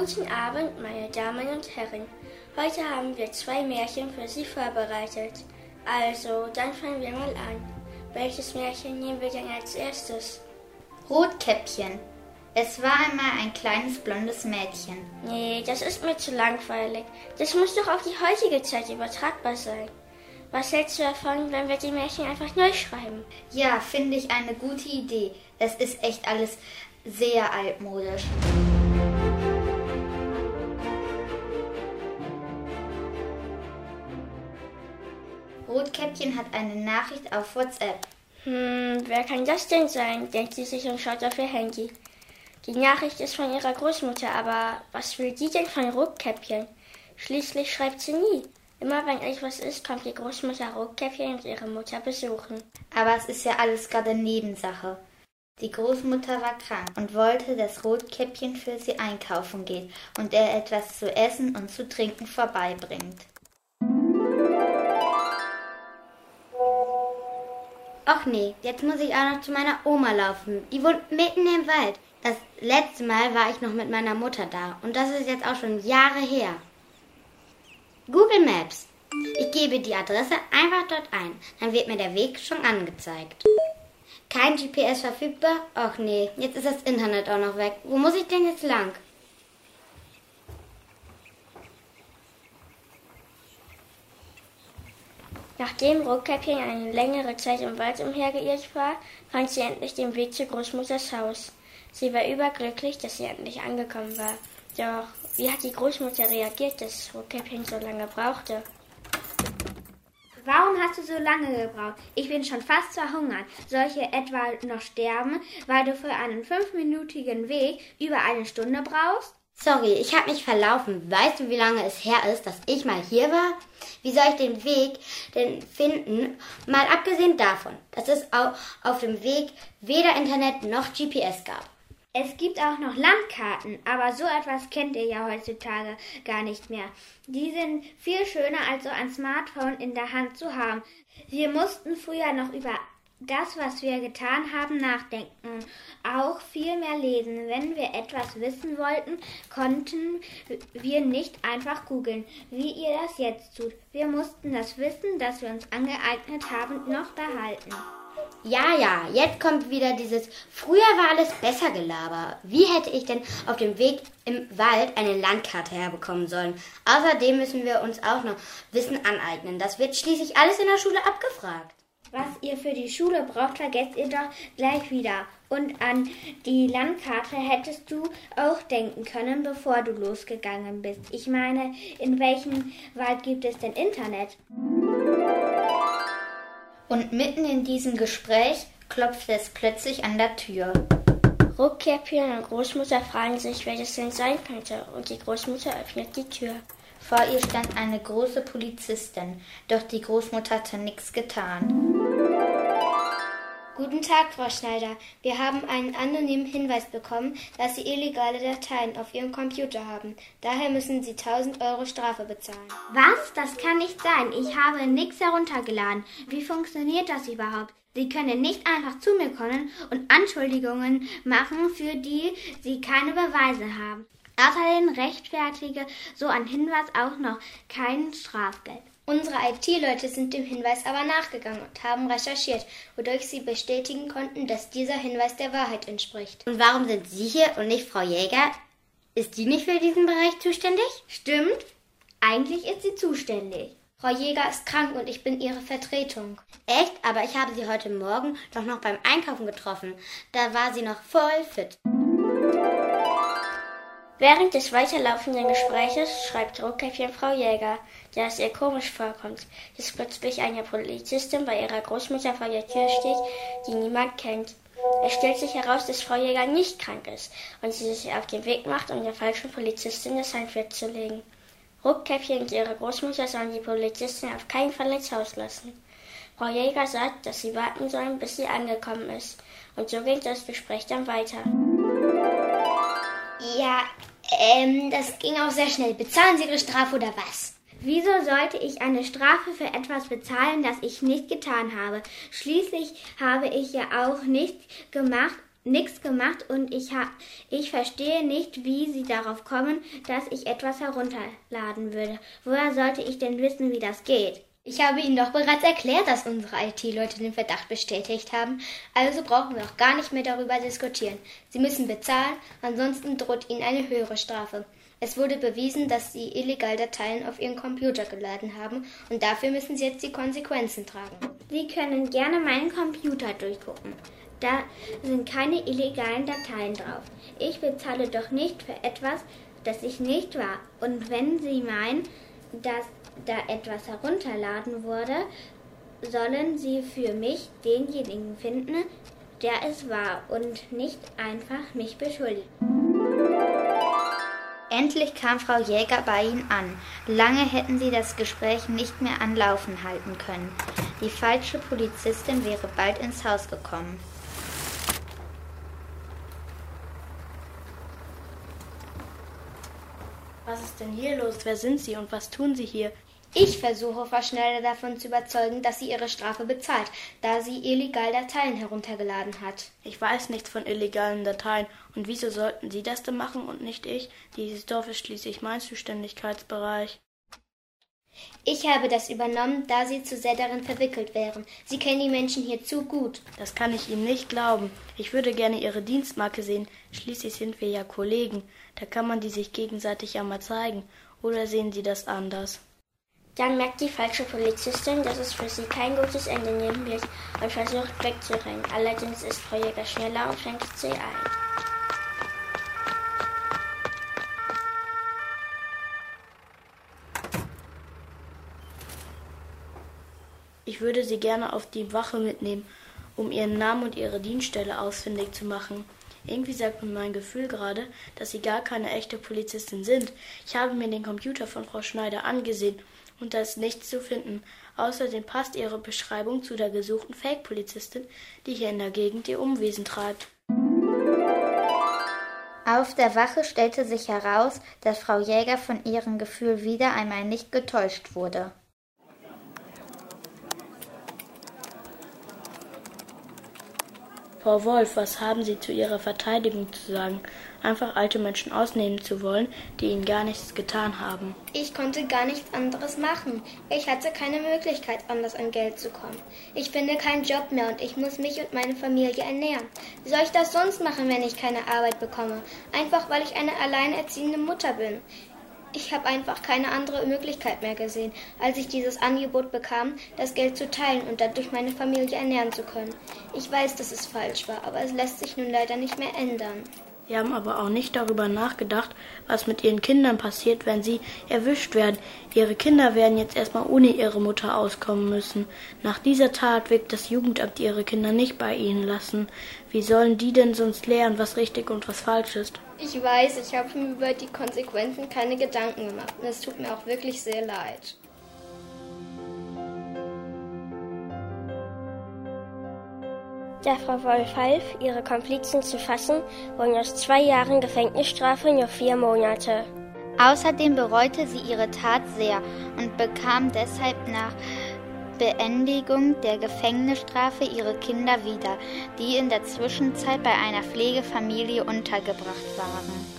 Guten Abend, meine Damen und Herren. Heute haben wir 2 Märchen für Sie vorbereitet. Also, dann fangen wir mal an. Welches Märchen nehmen wir denn als erstes? Rotkäppchen. Es war einmal ein kleines blondes Mädchen. Nee, das ist mir zu langweilig. Das muss doch auf die heutige Zeit übertragbar sein. Was hältst du davon, wenn wir die Märchen einfach neu schreiben? Ja, finde ich eine gute Idee. Es ist echt alles sehr altmodisch. Rotkäppchen hat eine Nachricht auf WhatsApp. Wer kann das denn sein? Denkt sie sich und schaut auf ihr Handy. Die Nachricht ist von ihrer Großmutter, aber was will die denn von Rotkäppchen? Schließlich schreibt sie nie. Immer wenn etwas ist, kommt die Großmutter Rotkäppchen und ihre Mutter besuchen. Aber es ist ja alles gerade Nebensache. Die Großmutter war krank und wollte, dass Rotkäppchen für sie einkaufen geht und ihr etwas zu essen und zu trinken vorbeibringt. Och nee, jetzt muss ich auch noch zu meiner Oma laufen. Die wohnt mitten im Wald. Das letzte Mal war ich noch mit meiner Mutter da und das ist jetzt auch schon Jahre her. Google Maps. Ich gebe die Adresse einfach dort ein. Dann wird mir der Weg schon angezeigt. Kein GPS verfügbar? Och nee, jetzt ist das Internet auch noch weg. Wo muss ich denn jetzt lang? Nachdem Rotkäppchen eine längere Zeit im Wald umhergeirrt war, fand sie endlich den Weg zu Großmutters Haus. Sie war überglücklich, dass sie endlich angekommen war. Doch wie hat die Großmutter reagiert, dass Rotkäppchen so lange brauchte? Warum hast du so lange gebraucht? Ich bin schon fast verhungert. Soll ich etwa noch sterben, weil du für einen 5-minütigen Weg über eine Stunde brauchst? Sorry, ich habe mich verlaufen. Weißt du, wie lange es her ist, dass ich mal hier war? Wie soll ich den Weg denn finden? Mal abgesehen davon, dass es auf dem Weg weder Internet noch GPS gab. Es gibt auch noch Landkarten, aber so etwas kennt ihr ja heutzutage gar nicht mehr. Die sind viel schöner, als so ein Smartphone in der Hand zu haben. Wir mussten früher noch über das, was wir getan haben, nachdenken. Auch viel mehr lesen. Wenn wir etwas wissen wollten, konnten wir nicht einfach googeln, wie ihr das jetzt tut. Wir mussten das Wissen, das wir uns angeeignet haben, noch behalten. Ja, jetzt kommt wieder dieses früher war alles besser Gelaber. Wie hätte ich denn auf dem Weg im Wald eine Landkarte herbekommen sollen? Außerdem müssen wir uns auch noch Wissen aneignen. Das wird schließlich alles in der Schule abgefragt. Was ihr für die Schule braucht, vergesst ihr doch gleich wieder. Und an die Landkarte hättest du auch denken können, bevor du losgegangen bist. Ich meine, in welchem Wald gibt es denn Internet? Und mitten in diesem Gespräch klopfte es plötzlich an der Tür. Rotkäppchen und Großmutter fragen sich, wer das denn sein könnte, und die Großmutter öffnet die Tür. Vor ihr stand eine große Polizistin, doch die Großmutter hatte nichts getan. Guten Tag, Frau Schneider. Wir haben einen anonymen Hinweis bekommen, dass Sie illegale Dateien auf Ihrem Computer haben. Daher müssen Sie 1.000 € Strafe bezahlen. Was? Das kann nicht sein. Ich habe nichts heruntergeladen. Wie funktioniert das überhaupt? Sie können nicht einfach zu mir kommen und Anschuldigungen machen, für die Sie keine Beweise haben. Außerdem rechtfertige so ein Hinweis auch noch kein Strafgeld. Unsere IT-Leute sind dem Hinweis aber nachgegangen und haben recherchiert, wodurch sie bestätigen konnten, dass dieser Hinweis der Wahrheit entspricht. Und warum sind Sie hier und nicht Frau Jäger? Ist die nicht für diesen Bereich zuständig? Stimmt. Eigentlich ist sie zuständig. Frau Jäger ist krank und ich bin ihre Vertretung. Echt? Aber ich habe sie heute Morgen doch noch beim Einkaufen getroffen. Da war sie noch voll fit. Während des weiterlaufenden Gespräches schreibt Rotkäppchen Frau Jäger, der es ihr komisch vorkommt, dass plötzlich eine Polizistin bei ihrer Großmutter vor der Tür steht, die niemand kennt. Es stellt sich heraus, dass Frau Jäger nicht krank ist und sie sich auf den Weg macht, um der falschen Polizistin das Handwerk zu legen. Rotkäppchen und ihre Großmutter sollen die Polizistin auf keinen Fall ins Haus lassen. Frau Jäger sagt, dass sie warten sollen, bis sie angekommen ist. Und so geht das Gespräch dann weiter. Ja, das ging auch sehr schnell. Bezahlen Sie Ihre Strafe oder was? Wieso sollte ich eine Strafe für etwas bezahlen, das ich nicht getan habe? Schließlich habe ich ja auch nichts gemacht, nichts gemacht und ich verstehe nicht, wie Sie darauf kommen, dass ich etwas herunterladen würde. Woher sollte ich denn wissen, wie das geht? Ich habe Ihnen doch bereits erklärt, dass unsere IT-Leute den Verdacht bestätigt haben. Also brauchen wir auch gar nicht mehr darüber diskutieren. Sie müssen bezahlen, ansonsten droht Ihnen eine höhere Strafe. Es wurde bewiesen, dass Sie illegal Dateien auf Ihren Computer geladen haben und dafür müssen Sie jetzt die Konsequenzen tragen. Sie können gerne meinen Computer durchgucken. Da sind keine illegalen Dateien drauf. Ich bezahle doch nicht für etwas, das ich nicht war. Und wenn Sie meinen, dass da etwas herunterladen wurde, sollen Sie für mich denjenigen finden, der es war und nicht einfach mich beschuldigen. Endlich kam Frau Jäger bei ihnen an. Lange hätten sie das Gespräch nicht mehr am Laufen halten können. Die falsche Polizistin wäre bald ins Haus gekommen. Was ist denn hier los? Wer sind Sie und was tun Sie hier? Ich versuche Frau Schneider davon zu überzeugen, dass sie ihre Strafe bezahlt, da sie illegal Dateien heruntergeladen hat. Ich weiß nichts von illegalen Dateien. Und wieso sollten Sie das denn machen und nicht ich? Dieses Dorf ist schließlich mein Zuständigkeitsbereich. Ich habe das übernommen, da Sie zu sehr darin verwickelt wären. Sie kennen die Menschen hier zu gut. Das kann ich Ihnen nicht glauben. Ich würde gerne Ihre Dienstmarke sehen. Schließlich sind wir ja Kollegen. Da kann man die sich gegenseitig ja mal zeigen. Oder sehen Sie das anders? Dann merkt die falsche Polizistin, dass es für sie kein gutes Ende nehmen wird und versucht wegzurennen. Allerdings ist Frau Jäger schneller und fängt sie ein. Ich würde Sie gerne auf die Wache mitnehmen, um Ihren Namen und Ihre Dienststelle ausfindig zu machen. Irgendwie sagt mir mein Gefühl gerade, dass Sie gar keine echte Polizistin sind. Ich habe mir den Computer von Frau Schneider angesehen und da ist nichts zu finden. Außerdem passt Ihre Beschreibung zu der gesuchten Fake-Polizistin, die hier in der Gegend ihr Unwesen treibt. Auf der Wache stellte sich heraus, dass Frau Jäger von ihrem Gefühl wieder einmal nicht getäuscht wurde. Frau Wolf, was haben Sie zu Ihrer Verteidigung zu sagen? Einfach alte Menschen ausnehmen zu wollen, die ihnen gar nichts getan haben. Ich konnte gar nichts anderes machen. Ich hatte keine Möglichkeit, anders an Geld zu kommen. Ich finde keinen Job mehr und ich muss mich und meine Familie ernähren. Wie soll ich das sonst machen, wenn ich keine Arbeit bekomme? Einfach, weil ich eine alleinerziehende Mutter bin. Ich habe einfach keine andere Möglichkeit mehr gesehen, als ich dieses Angebot bekam, das Geld zu teilen und dadurch meine Familie ernähren zu können. Ich weiß, dass es falsch war, aber es lässt sich nun leider nicht mehr ändern. Sie haben aber auch nicht darüber nachgedacht, was mit Ihren Kindern passiert, wenn sie erwischt werden. Ihre Kinder werden jetzt erstmal ohne ihre Mutter auskommen müssen. Nach dieser Tat wird das Jugendamt Ihre Kinder nicht bei Ihnen lassen. Wie sollen die denn sonst lernen, was richtig und was falsch ist? Ich weiß, ich habe mir über die Konsequenzen keine Gedanken gemacht und es tut mir auch wirklich sehr leid. Da Frau Wolf half, ihre Komplizen zu fassen, wurden aus 2 Jahren Gefängnisstrafe nur 4 Monate. Außerdem bereute sie ihre Tat sehr und bekam deshalb nach Beendigung der Gefängnisstrafe ihre Kinder wieder, die in der Zwischenzeit bei einer Pflegefamilie untergebracht waren.